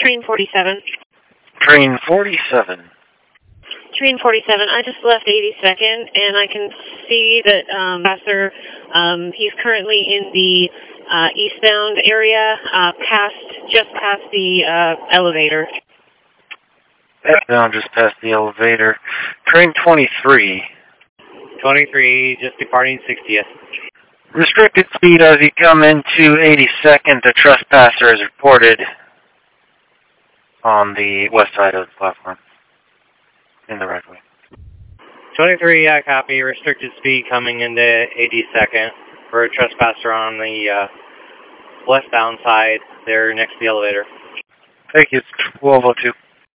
Train 47. Train 47. Train 47. I just left 82nd, and I can see that Pastor, he's currently in the eastbound area, just past the elevator. Down just past the elevator. Train 23. 23, just departing 60th. Restricted speed as you come into 82nd. A trespasser is reported on the west side of the platform. In the right way. 23, copy. Restricted speed coming into 82nd for a trespasser on the westbound side. They're next to the elevator. Thank you. It's 1202.